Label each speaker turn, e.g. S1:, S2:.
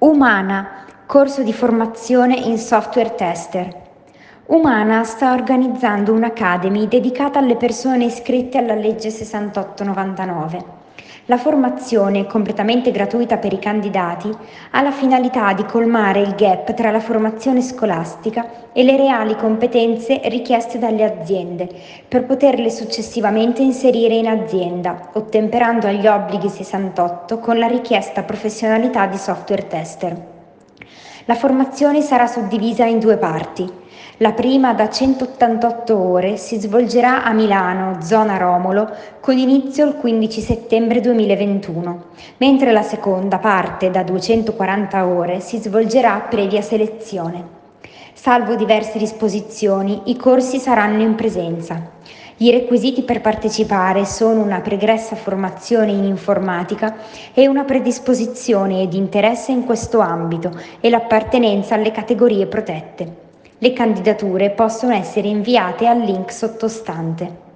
S1: Umana, corso di formazione in software tester. Umana sta organizzando un'academy dedicata alle persone iscritte alla legge 6899. La formazione, completamente gratuita per i candidati, ha la finalità di colmare il gap tra la formazione scolastica e le reali competenze richieste dalle aziende, per poterle successivamente inserire in azienda, ottemperando agli obblighi 68 con la richiesta professionalità di software tester. La formazione sarà suddivisa in due parti. La prima, da 188 ore, si svolgerà a Milano, zona Romolo, con inizio il 15 settembre 2021, mentre la seconda parte, da 240 ore, si svolgerà previa selezione. Salvo diverse disposizioni, i corsi saranno in presenza. I requisiti per partecipare sono una pregressa formazione in informatica e una predisposizione ed interesse in questo ambito e l'appartenenza alle categorie protette. Le candidature possono essere inviate al link sottostante.